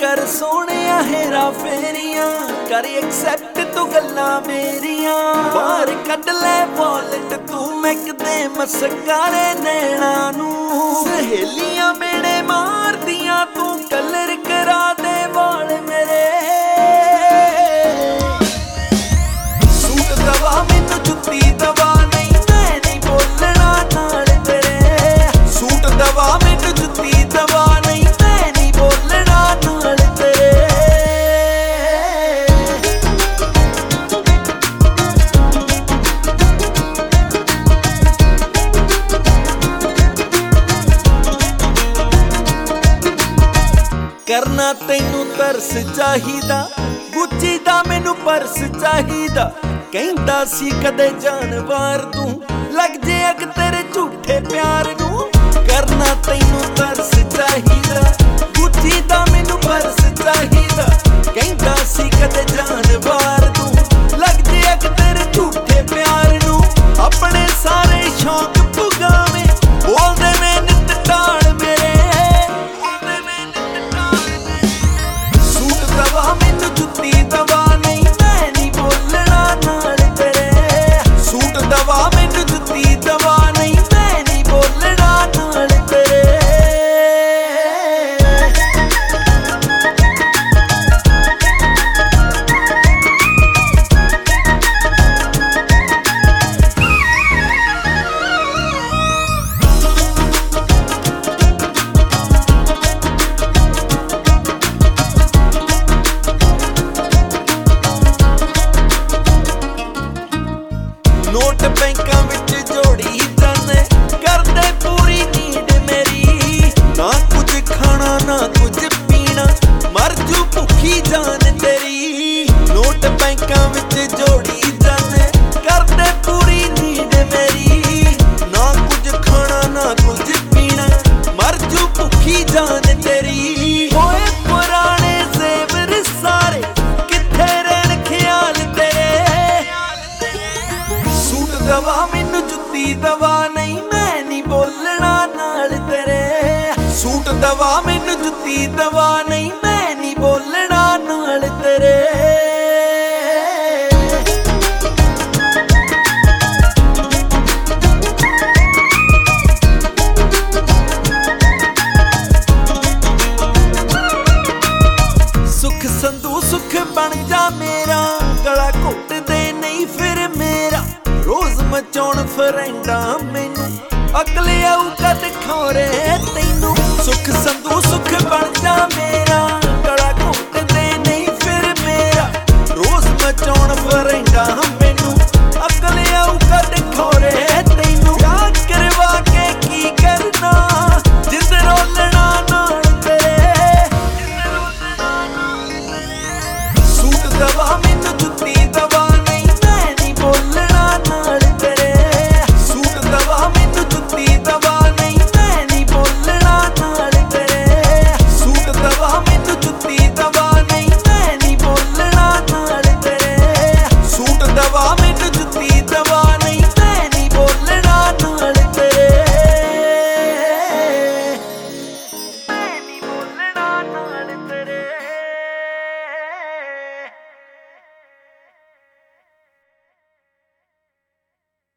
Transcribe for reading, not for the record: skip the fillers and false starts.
कर सोहणिया हेरा फेरियां कर एक्सेप्ट तू गल्लां मेरियां बाहर कढ ले वॉलेट तू मैकदे मस्कारे नैणा नूं सहेलियां मेरे मारदियां तू कलर करा दे वाल मेरे सूट दवा मैनू जुत्ती दवा नहीं मैं नहीं बोलना नाल तेरे सूट दवा मैनू जुत्ती दवा नहीं मैं नहीं बोलना नाल तेरे करना तैनू तरस चाहिदा गुच्ची दा मैनू पर्स चाहिदा कहंदा सी कदे जानवर तू लग जे अग तेरे झूठे प्यार नू करना तैनू तरस चाहिदा गुच्ची दा मैनू पर्स चाहिदा कहंदा सी कदे जानवर तू लग जे अग तेरे झूठे प्यार नू अपने सारे शौक पुगावे बोलदे मैं नित टाल मेरे दवा मैनू जुत्ती दवा नहीं मैं नहीं बोलना नाल तेरे सूट दवा मैनू जुत्ती दवा नहीं मैं नहीं बोलना नाल तेरे नोट बैंकां विच जोड़ी जाने करदे पूरी नीड मेरी ना कुछ खाना ना कुछ पीना मर जू भुखी जान तेरी नोट बैंकां विच जोड़ी जाने करदे पूरी नीड मेरी ना कुछ खाना ना कुछ पीना मर जू भुखी जान तेरी होए पुराने ज़ेवर सारे किथे रहन ख्याल तेरे सूट दवा मैनू जुत्ती दवा नहीं मैं नहीं बोलना नाल तेरे सूट दवा मैनू जुत्ती दवा नहीं मैं नहीं बोलना नाल तेरे सुख संधू सुख बन जा मेरा गला घुट दे नहीं फिर मेरा रोज मचाउण फ्रेंडा मैनू अगले आऊ कद खोरे तैनू सुख संधू सुख बन जा मेरा गला घुट दे नहीं फिर मेरा रोज मचाउण फ्रेंडा मैनू अगले आऊ कद खोरे तैनू प्यार करवा के की करना जिंद रोलना नाल तेरे सूट दवा मैनू जुत्ती